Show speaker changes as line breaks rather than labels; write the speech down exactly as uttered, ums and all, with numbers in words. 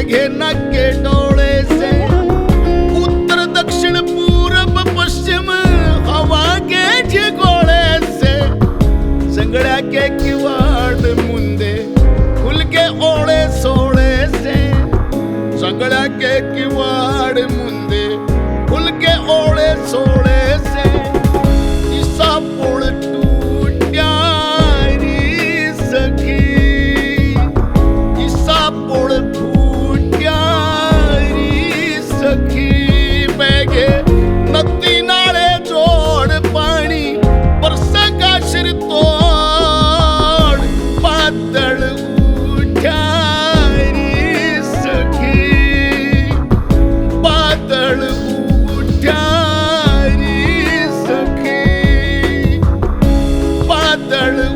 घे नके डोळे से, उत्तर दक्षिण पूरब पश्चिम हवा गे जे गोळे से, संगळ्या के किवाड़ मुंदे खुल के ओळे सोळे से, संगळ्या के किवाड़ मुंदे खुल के ओळे सोळे से, इसा पुळ टूट्या री सखी, इसा पुळ टूट्या री सखी, बेगे नदी नाळे जोड पाणी बरस काशीर तोड, पातळ उठ्या री सखी, पातळ उठ्या री सखी, पातळ